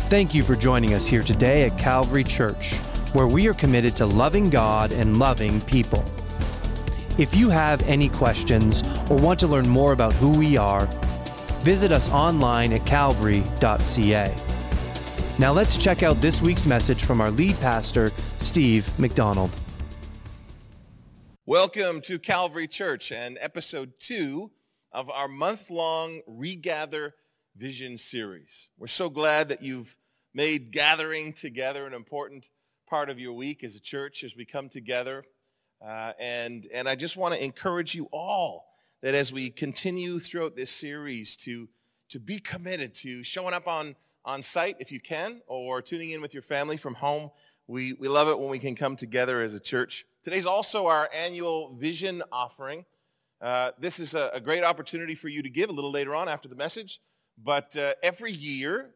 Thank you for joining us here today at Calvary Church, where we are committed to loving God and loving people. If you have any questions or want to learn more about who we are, visit us online at calvary.ca. Now let's check out this week's message from our lead pastor, Steve McDonald. Welcome to Calvary Church and episode 2 of our month-long Regather Vision series. We're so glad that you've made gathering together an important part of your week as a church as we come together. And I just want to encourage you all that as we continue throughout this series to be committed to showing up on site if you can, or tuning in with your family from home. We love it when we can come together as a church. Today's also our annual vision offering. This is a great opportunity for you to give a little later on after the message. But every year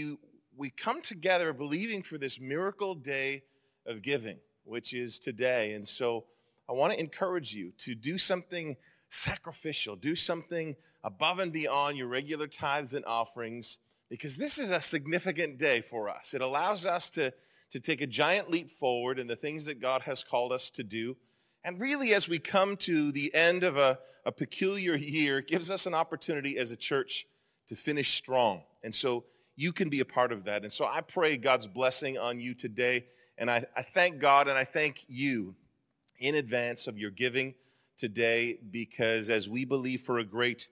we come together believing for this miracle day of giving, which is today. And so I want to encourage you to do something sacrificial, do something above and beyond your regular tithes and offerings, because this is a significant day for us. It allows us to take a giant leap forward in the things that God has called us to do. And really, as we come to the end of a peculiar year, it gives us an opportunity as a church to finish strong. And so you can be a part of that. And so I pray God's blessing on you today. And I thank God and I thank you in advance of your giving today, because as we believe for a great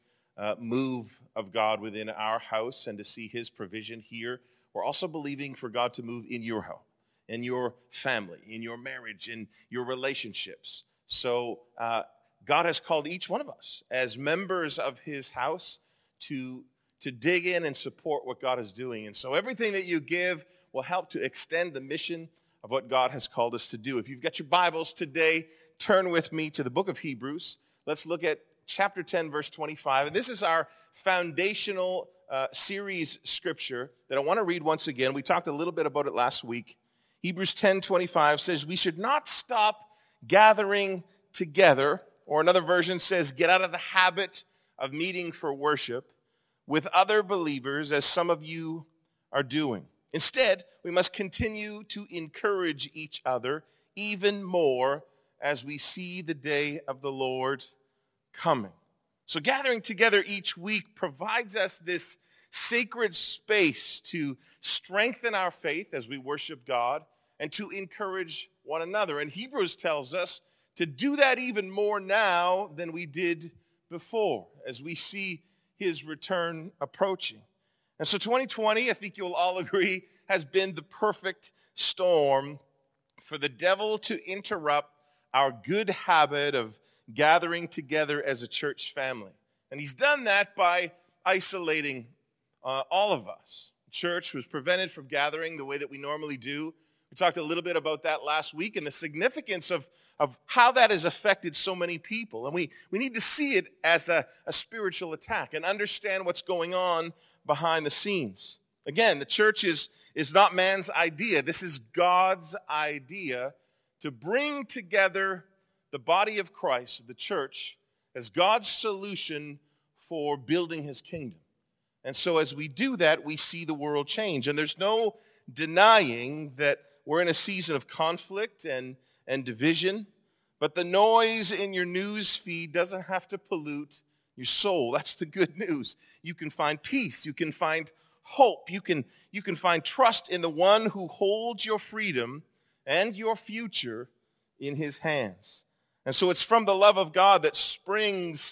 move of God within our house and to see his provision here, we're also believing for God to move in your home, in your family, in your marriage, in your relationships. So God has called each one of us as members of his house to dig in and support what God is doing. And so everything that you give will help to extend the mission of what God has called us to do. If you've got your Bibles today, turn with me to the book of Hebrews. Let's look at chapter 10, verse 25. And this is our foundational series scripture that I want to read once again. We talked a little bit about it last week. Hebrews 10:25 says, "We should not stop gathering together," or another version says, "get out of the habit of meeting for worship with other believers, as some of you are doing. Instead, we must continue to encourage each other even more as we see the day of the Lord coming." So gathering together each week provides us this sacred space to strengthen our faith as we worship God and to encourage one another. And Hebrews tells us to do that even more now than we did before, as we see his return approaching. And so 2020, I think you'll all agree, has been the perfect storm for the devil to interrupt our good habit of gathering together as a church family. And he's done that by isolating all of us. The church was prevented from gathering the way that we normally do. We talked a little bit about that last week and the significance of how that has affected so many people. And we need to see it as a spiritual attack and understand what's going on behind the scenes. Again, the church is not man's idea. This is God's idea to bring together the body of Christ, the church, as God's solution for building his kingdom. And so as we do that, we see the world change. And there's no denying that we're in a season of conflict and division, but the noise in your news feed doesn't have to pollute your soul. That's the good news. You can find peace. You can find hope. You can find trust in the one who holds your freedom and your future in his hands. And so it's from the love of God that springs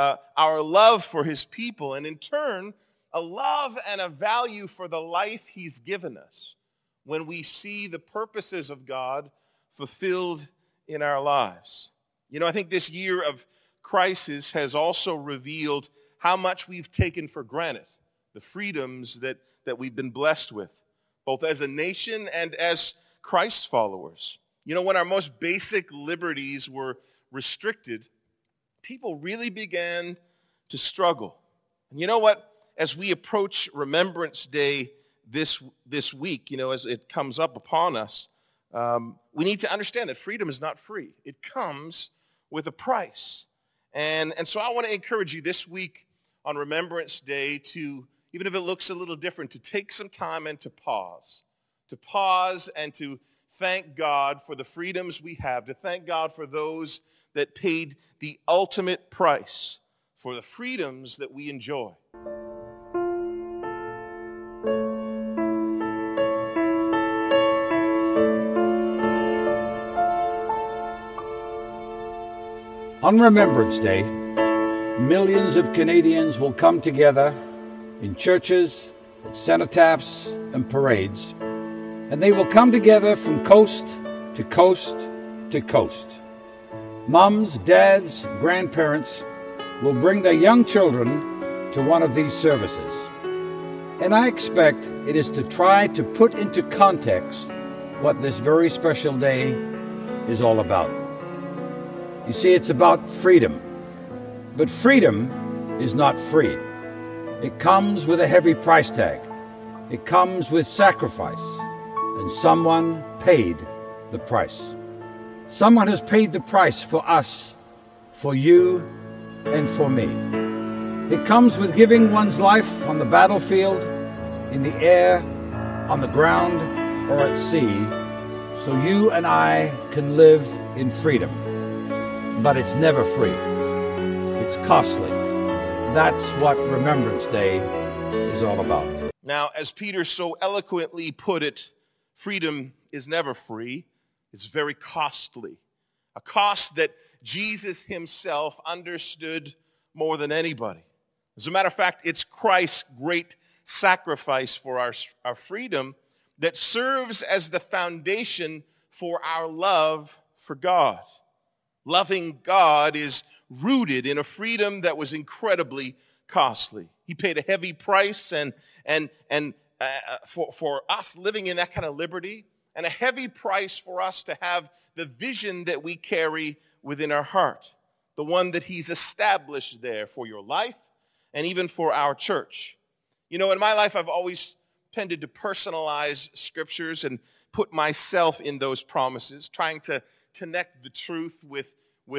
our love for his people, and in turn, a love and a value for the life he's given us when we see the purposes of God fulfilled in our lives. You know, I think this year of crisis has also revealed how much we've taken for granted, the freedoms that we've been blessed with, both as a nation and as Christ followers. You know, when our most basic liberties were restricted, people really began to struggle. And you know what? As we approach Remembrance Day this week, you know, as it comes up upon us, we need to understand that freedom is not free. It comes with a price. And so I want to encourage you this week on Remembrance Day to even if it looks a little different, to take some time and to pause and to thank God for the freedoms we have, to thank God for those that paid the ultimate price for the freedoms that we enjoy. On Remembrance Day, millions of Canadians will come together in churches, at cenotaphs, and parades, and they will come together from coast to coast to coast. Mums, dads, grandparents will bring their young children to one of these services. And I expect it is to try to put into context what this very special day is all about. You see, it's about freedom. But freedom is not free. It comes with a heavy price tag. It comes with sacrifice. And someone paid the price. Someone has paid the price for us, for you, and for me. It comes with giving one's life on the battlefield, in the air, on the ground, or at sea, so you and I can live in freedom. But it's never free. It's costly. That's what Remembrance Day is all about. Now, as Peter so eloquently put it, freedom is never free. It's very costly. A cost that Jesus himself understood more than anybody. As a matter of fact, it's Christ's great sacrifice for our freedom that serves as the foundation for our love for God. Loving God is rooted in a freedom that was incredibly costly. He paid a heavy price and for us living in that kind of liberty, and a heavy price for us to have the vision that we carry within our heart, the one that he's established there for your life and even for our church. You know, in my life, I've always tended to personalize scriptures and put myself in those promises, trying to connect the truth with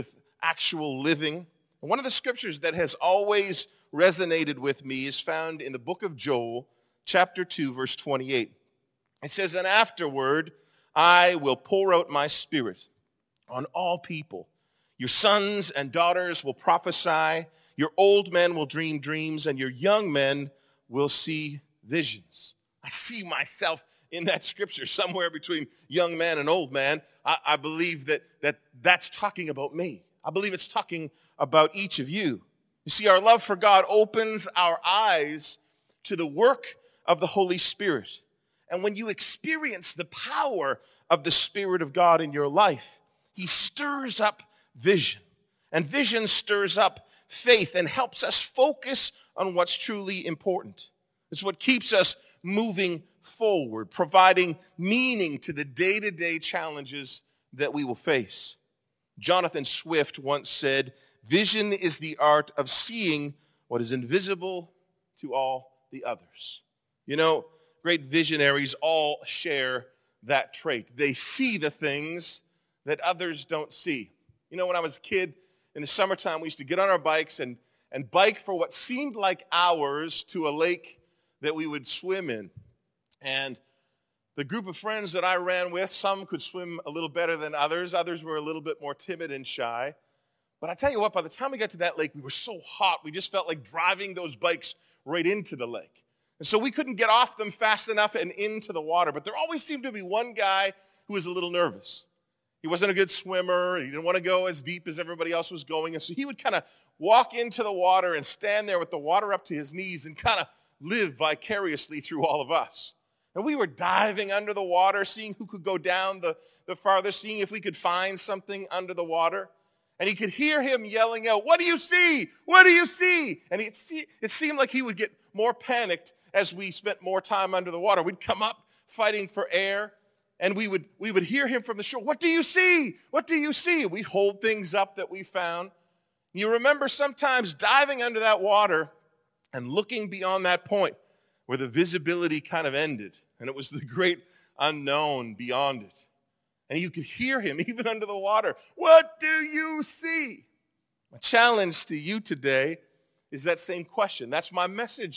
actual living. And one of the scriptures that has always resonated with me is found in the book of Joel, chapter 2, verse 28. It says, "And afterward I will pour out my spirit on all people. Your sons and daughters will prophesy, your old men will dream dreams, and your young men will see visions." I see myself in that scripture somewhere between young man and old man. I believe that's talking about me. I believe it's talking about each of you. You see, our love for God opens our eyes to the work of the Holy Spirit. And when you experience the power of the Spirit of God in your life, he stirs up vision. And vision stirs up faith and helps us focus on what's truly important. It's what keeps us moving forward, providing meaning to the day-to-day challenges that we will face. Jonathan Swift once said, "Vision is the art of seeing what is invisible to all the others." You know, great visionaries all share that trait. They see the things that others don't see. You know, when I was a kid, in the summertime, we used to get on our bikes and bike for what seemed like hours to a lake that we would swim in. And the group of friends that I ran with, some could swim a little better than others. Others were a little bit more timid and shy. But I tell you what, by the time we got to that lake, we were so hot, we just felt like driving those bikes right into the lake. And so we couldn't get off them fast enough and into the water. But there always seemed to be one guy who was a little nervous. He wasn't a good swimmer. He didn't want to go as deep as everybody else was going. And so he would kind of walk into the water and stand there with the water up to his knees and kind of live vicariously through all of us. And we were diving under the water, seeing who could go down the farthest, seeing if we could find something under the water. And he could hear him yelling out, "What do you see? What do you see?" And it seemed like he would get more panicked as we spent more time under the water. We'd come up fighting for air, and we would hear him from the shore, "What do you see? What do you see?" We'd hold things up that we found. You remember sometimes diving under that water and looking beyond that point where the visibility kind of ended, and it was the great unknown beyond it. And you could hear him even under the water. "What do you see?" My challenge to you today is that same question. That's my message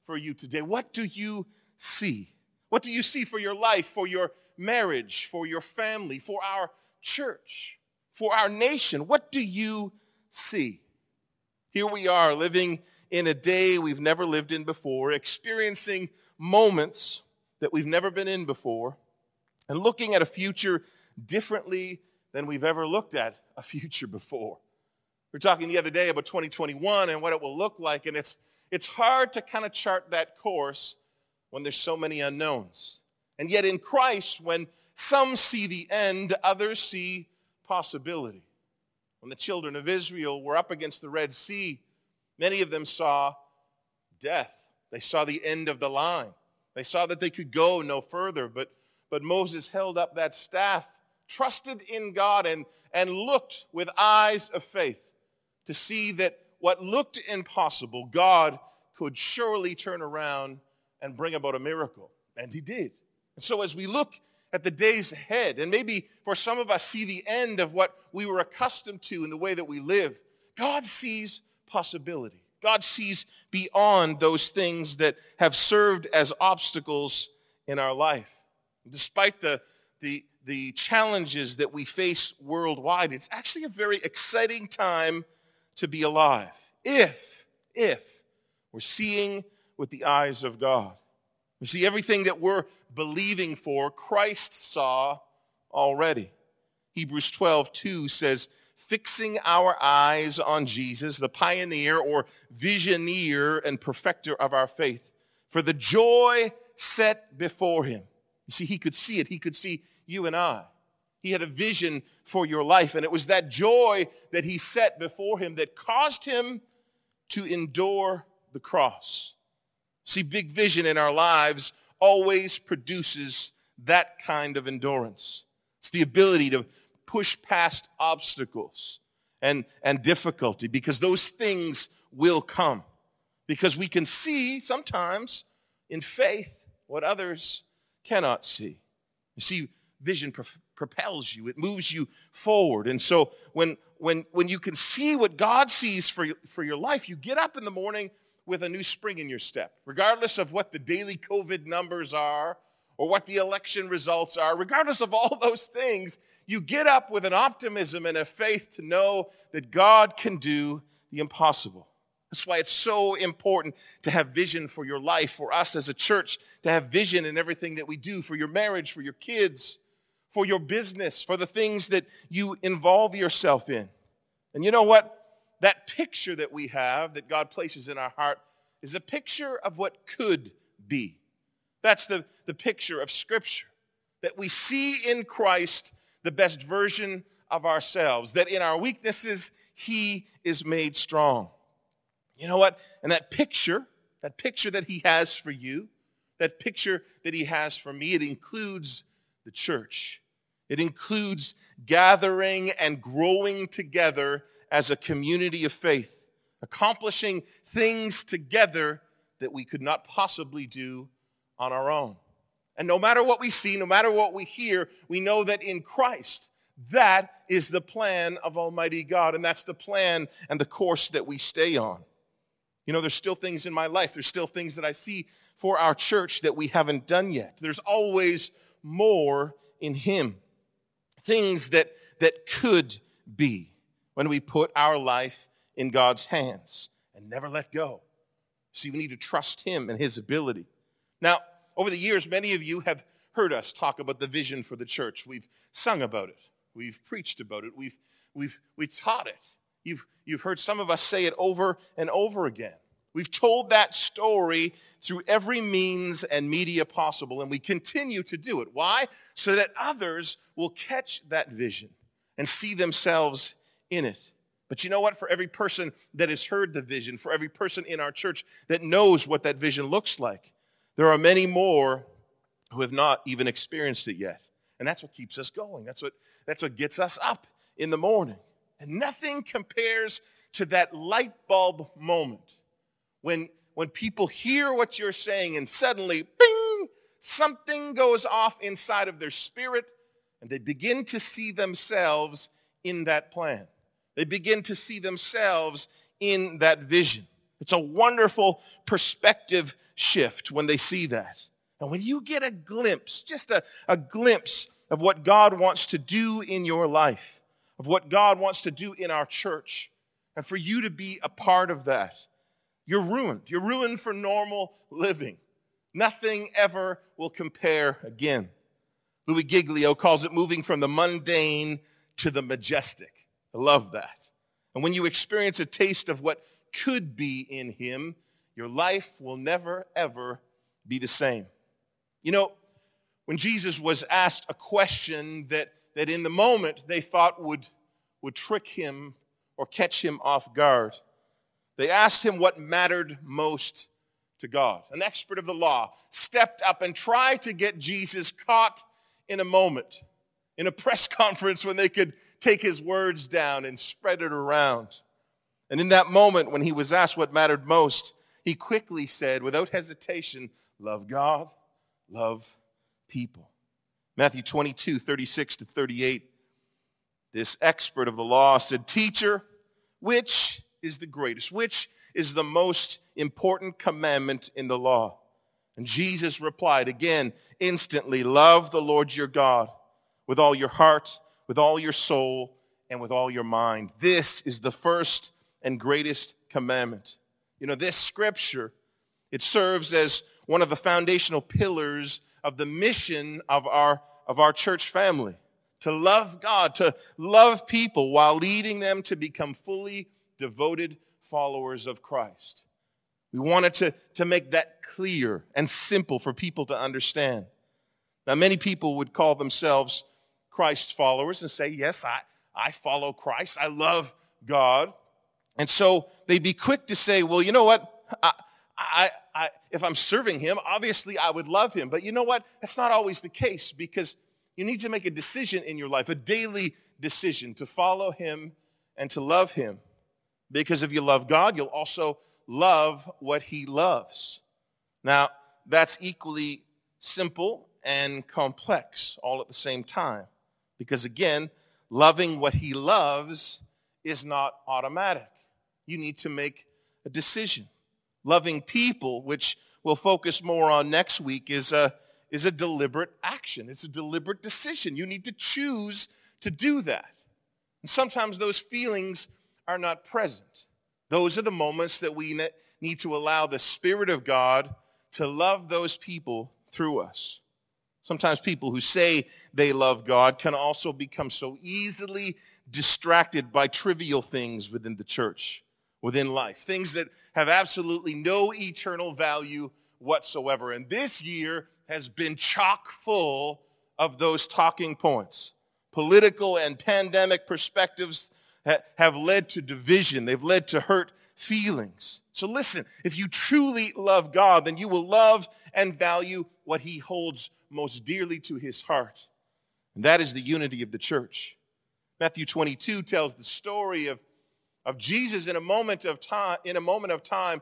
for you today. What do you see? What do you see for your life, for your marriage, for your family, for our church, for our nation? What do you see? Here we are living in a day we've never lived in before, experiencing moments that we've never been in before, and looking at a future differently than we've ever looked at a future before. We were talking the other day about 2021 and what it will look like, and it's hard to kind of chart that course when there's so many unknowns. And yet in Christ, when some see the end, others see possibility. When the children of Israel were up against the Red Sea, many of them saw death. They saw the end of the line. They saw that they could go no further, but Moses held up that staff, trusted in God, and looked with eyes of faith to see that what looked impossible, God could surely turn around and bring about a miracle. And he did. And so as we look at the days ahead, and maybe for some of us see the end of what we were accustomed to in the way that we live, God sees possibility. God sees beyond those things that have served as obstacles in our life. Despite the challenges that we face worldwide, it's actually a very exciting time to be alive if we're seeing with the eyes of God. You see, everything that we're believing for, Christ saw already. Hebrews 12:2 says, fixing our eyes on Jesus, the pioneer or visioneer and perfecter of our faith, for the joy set before him. You see, he could see it. He could see you and I. He had a vision for your life, and it was that joy that he set before him that caused him to endure the cross. See, big vision in our lives always produces that kind of endurance. It's the ability to push past obstacles and difficulty, because those things will come. Because we can see sometimes in faith what others cannot see. You see, vision propels you. It moves you forward. And so when you can see what God sees for your life, you get up in the morning with a new spring in your step. Regardless of what the daily COVID numbers are or what the election results are, regardless of all those things, you get up with an optimism and a faith to know that God can do the impossible. That's why it's so important to have vision for your life, for us as a church, to have vision in everything that we do, for your marriage, for your kids, for your business, for the things that you involve yourself in. And you know what? That picture that we have, that God places in our heart, is a picture of what could be. That's the picture of Scripture, that we see in Christ the best version of ourselves, that in our weaknesses, He is made strong. You know what? And that picture that He has for you, that picture that He has for me, it includes the church. It includes gathering and growing together as a community of faith, accomplishing things together that we could not possibly do on our own. And no matter what we see, no matter what we hear, we know that in Christ, that is the plan of Almighty God, and that's the plan and the course that we stay on. You know, there's still things in my life, there's still things that I see for our church that we haven't done yet. There's always more in Him. Things that could be when we put our life in God's hands and never let go. See, we need to trust Him and His ability. Now, over the years, many of you have heard us talk about the vision for the church. We've sung about it. We've preached about it. We've taught it. You've heard some of us say it over and over again. We've told that story through every means and media possible, and we continue to do it. Why? So that others will catch that vision and see themselves in it. But you know what? For every person that has heard the vision, for every person in our church that knows what that vision looks like, there are many more who have not even experienced it yet. And that's what keeps us going. That's what gets us up in the morning. And nothing compares to that light bulb moment when people hear what you're saying and suddenly, bing, something goes off inside of their spirit and they begin to see themselves in that plan. They begin to see themselves in that vision. It's a wonderful perspective shift when they see that. And when you get a glimpse, just a glimpse of what God wants to do in your life, of what God wants to do in our church, and for you to be a part of that, you're ruined. You're ruined for normal living. Nothing ever will compare again. Louis Giglio calls it moving from the mundane to the majestic. I love that. And when you experience a taste of what could be in him, your life will never, ever be the same. You know, when Jesus was asked a question that in the moment they thought would trick him or catch him off guard, they asked him what mattered most to God. An expert of the law stepped up and tried to get Jesus caught in a moment, in a press conference when they could take his words down and spread it around. And in that moment, when he was asked what mattered most, he quickly said, without hesitation, love God, love people. Matthew 22, 36 to 38, this expert of the law said, Teacher, which is the greatest? Which is the most important commandment in the law? And Jesus replied again, instantly, love the Lord your God with all your heart, with all your soul, and with all your mind. This is the first and greatest commandment. You know, this scripture, it serves as one of the foundational pillars of the mission of our church family. To love God, to love people while leading them to become fully devoted followers of Christ. We wanted to make that clear and simple for people to understand. Now, many people would call themselves Christ followers and say, yes, I follow Christ. I love God. And so they'd be quick to say, well, you know what? If I'm serving him, obviously I would love him. But you know what? That's not always the case, because you need to make a decision in your life, a daily decision to follow him and to love him. Because if you love God, you'll also love what he loves. Now, that's equally simple and complex all at the same time. Because again, loving what he loves is not automatic. You need to make a decision. Loving people, which we'll focus more on next week, is a deliberate action. It's a deliberate decision. You need to choose to do that. And sometimes those feelings are not present. Those are the moments that we need to allow the Spirit of God to love those people through us. Sometimes people who say they love God can also become so easily distracted by trivial things within the church, within life, things that have absolutely no eternal value whatsoever. And this year has been chock full of those talking points. Political and pandemic perspectives have led to division. They've led to hurt feelings. So listen, if you truly love God, then you will love and value what he holds most dearly to his heart. And that is the unity of the church. Matthew 22 tells the story of Jesus in a moment of time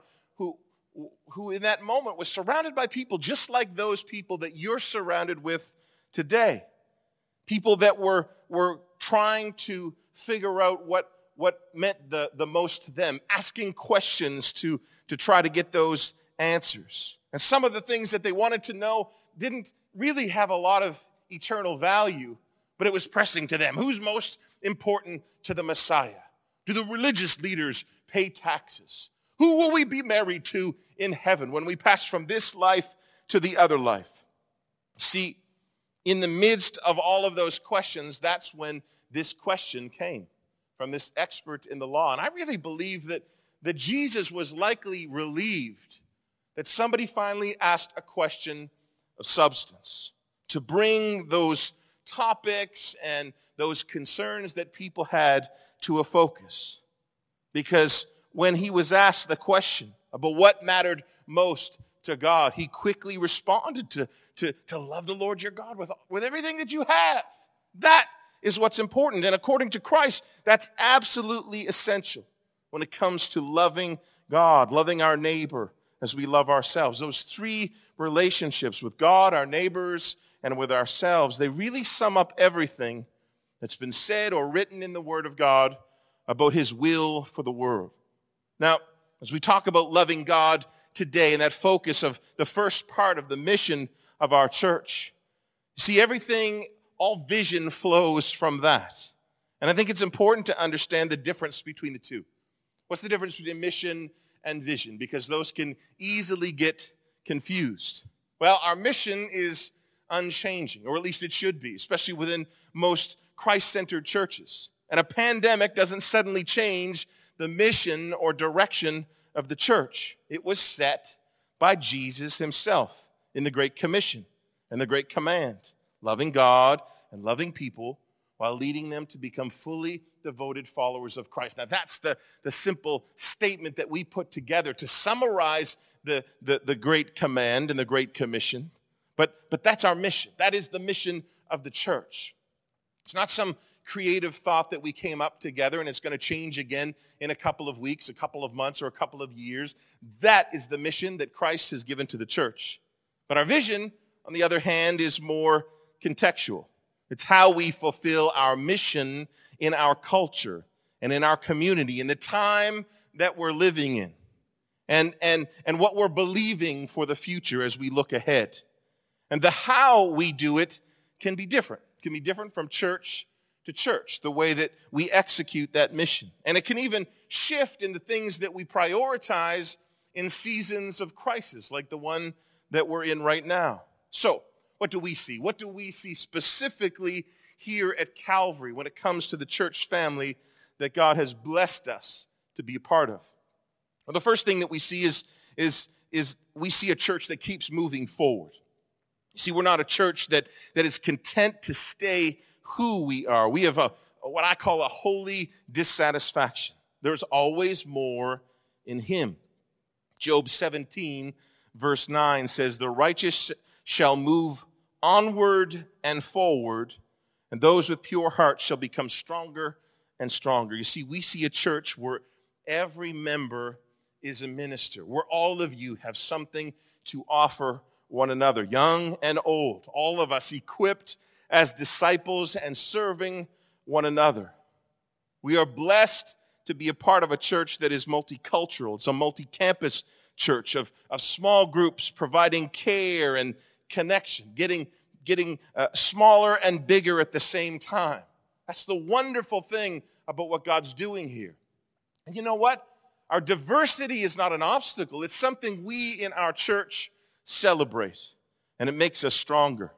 who in that moment was surrounded by people just like those people that you're surrounded with today. People that were trying to figure out what meant the most to them, asking questions to try to get those answers. And some of the things that they wanted to know didn't really have a lot of eternal value, but it was pressing to them. Who's most important to the Messiah? Do the religious leaders pay taxes? Who will we be married to in heaven when we pass from this life to the other life? See, in the midst of all of those questions, that's when this question came from this expert in the law. And I really believe that Jesus was likely relieved that somebody finally asked a question of substance to bring those topics and those concerns that people had to a focus. Because when he was asked the question about what mattered most to God, he quickly responded to love the Lord your God with everything that you have. That is what's important. And according to Christ, that's absolutely essential when it comes to loving God, loving our neighbor as we love ourselves. Those three relationships with God, our neighbors, and with ourselves, they really sum up everything that's been said or written in the Word of God about his will for the world. Now, As we talk about loving God today and that focus of the first part of the mission of our church, you see, everything, all vision flows from that. And I think it's important to understand the difference between the two. What's the difference between mission and vision? Because those can easily get confused. Well, our mission is unchanging, or at least it should be, especially within most Christ-centered churches. And a pandemic doesn't suddenly change the mission or direction of the church. It was set by Jesus himself in the Great Commission and the Great Command, loving God and loving people while leading them to become fully devoted followers of Christ. Now, that's the simple statement that we put together to summarize the Great Command and the Great Commission. But that's our mission. That is the mission of the church. It's not some creative thought that we came up together and it's going to change again in a couple of weeks, a couple of months, or a couple of years. That is the mission that Christ has given to the church. But our vision, on the other hand, is more contextual. It's how we fulfill our mission in our culture and in our community, in the time that we're living in, and what we're believing for the future as we look ahead. And the how we do it can be different. It can be different from church to church, the way that we execute that mission. And it can even shift in the things that we prioritize in seasons of crisis, like the one that we're in right now. So, what do we see? What do we see specifically here at Calvary when it comes to the church family that God has blessed us to be a part of? Well, the first thing that we see is we see a church that keeps moving forward. You see, we're not a church that is content to stay who we are. We have what I call a holy dissatisfaction. There's always more in him. Job 17, verse 9 says, "The righteous shall move onward and forward, and those with pure hearts shall become stronger and stronger." You see, we see a church where every member is a minister, where all of you have something to offer one another, young and old, all of us equipped as disciples and serving one another. We are blessed to be a part of a church that is multicultural. It's a multi-campus church of small groups providing care and connection, getting smaller and bigger at the same time. That's the wonderful thing about what God's doing here. And you know what? Our diversity is not an obstacle. It's something we in our church celebrate, and it makes us stronger.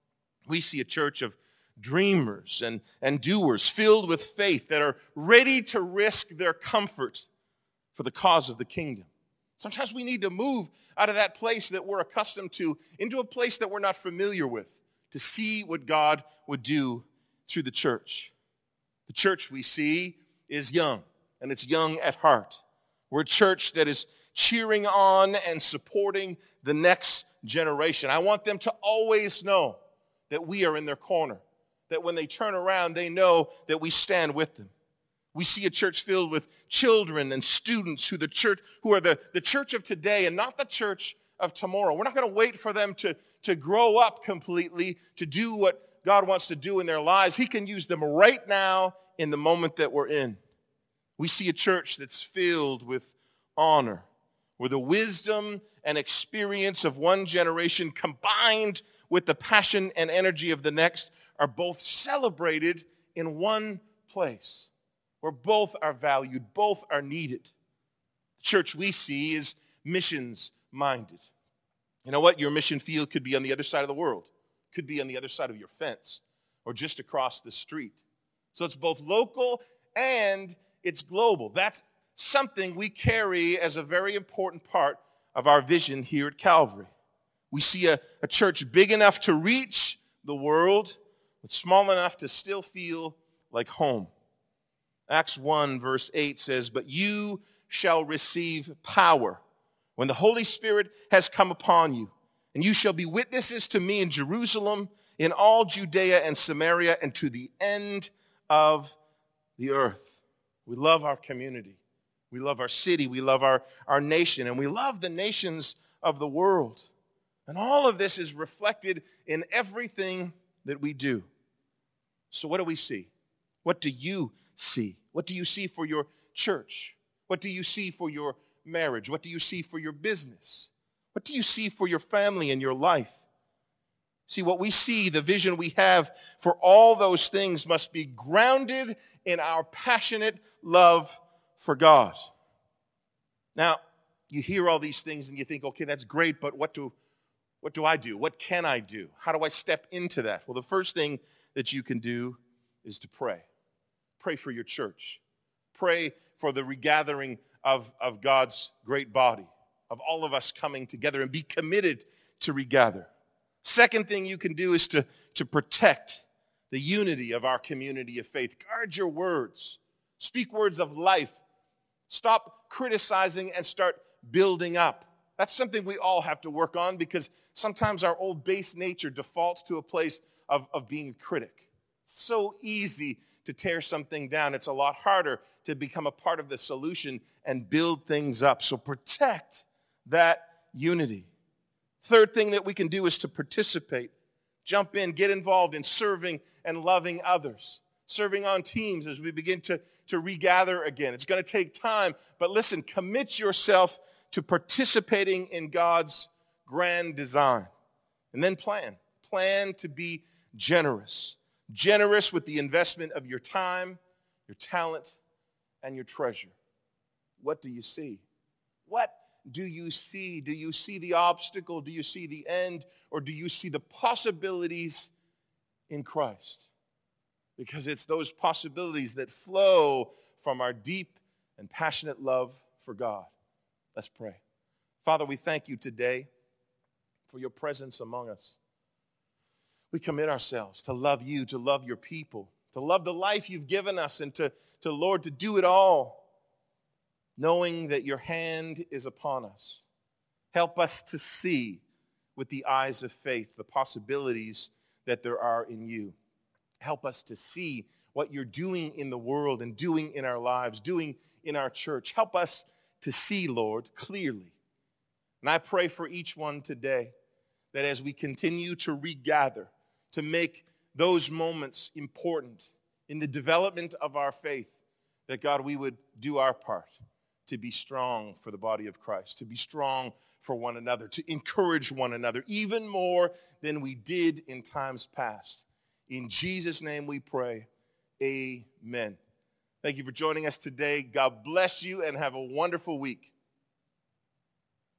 We see a church of dreamers and doers filled with faith that are ready to risk their comfort for the cause of the kingdom. Sometimes we need to move out of that place that we're accustomed to into a place that we're not familiar with to see what God would do through the church. The church we see is young, and it's young at heart. We're a church that is cheering on and supporting the next generation. I want them to always know that we are in their corner, that when they turn around, they know that we stand with them. We see a church filled with children and students who are the church of today and not the church of tomorrow. We're not going to wait for them to grow up completely, to do what God wants to do in their lives. He can use them right now in the moment that we're in. We see a church that's filled with honor, where the wisdom and experience of one generation combined with the passion and energy of the next are both celebrated in one place, where both are valued, both are needed. The church we see is missions-minded. You know what? Your mission field could be on the other side of the world, could be on the other side of your fence, or just across the street. So it's both local and it's global. That's something we carry as a very important part of our vision here at Calvary. We see a church big enough to reach the world, but small enough to still feel like home. Acts 1 verse 8 says, "But you shall receive power when the Holy Spirit has come upon you, and you shall be witnesses to me in Jerusalem, in all Judea and Samaria, and to the end of the earth." We love our community. We love our city. We love our nation. And we love the nations of the world. And all of this is reflected in everything that we do. So what do we see? What do you see? What do you see for your church? What do you see for your marriage? What do you see for your business? What do you see for your family and your life? See, what we see, the vision we have for all those things must be grounded in our passionate love for God. Now, you hear all these things and you think, okay, that's great, but what do I do? What can I do? How do I step into that? Well, the first thing that you can do is to pray. Pray for your church. Pray for the regathering of God's great body, of all of us coming together, and be committed to regather. Second thing you can do is to protect the unity of our community of faith. Guard your words. Speak words of life. Stop criticizing and start building up. That's something we all have to work on, because sometimes our old base nature defaults to a place of being a critic. It's so easy to tear something down. It's a lot harder to become a part of the solution and build things up. So protect that unity. Third thing that we can do is to participate. Jump in, get involved in serving and loving others. Serving on teams as we begin to regather again. It's going to take time, but listen, commit yourself to participating in God's grand design. And then plan. Plan to be generous. Generous with the investment of your time, your talent, and your treasure. What do you see? What do you see? Do you see the obstacle? Do you see the end? Or do you see the possibilities in Christ? Because it's those possibilities that flow from our deep and passionate love for God. Let's pray. Father, we thank you today for your presence among us. We commit ourselves to love you, to love your people, to love the life you've given us, and to Lord, to do it all, knowing that your hand is upon us. Help us to see with the eyes of faith the possibilities that there are in you. Help us to see what you're doing in the world and doing in our lives, doing in our church. Help us to see, Lord, clearly. And I pray for each one today that as we continue to regather, to make those moments important in the development of our faith, that, God, we would do our part to be strong for the body of Christ, to be strong for one another, to encourage one another, even more than we did in times past. In Jesus' name we pray, amen. Thank you for joining us today. God bless you and have a wonderful week.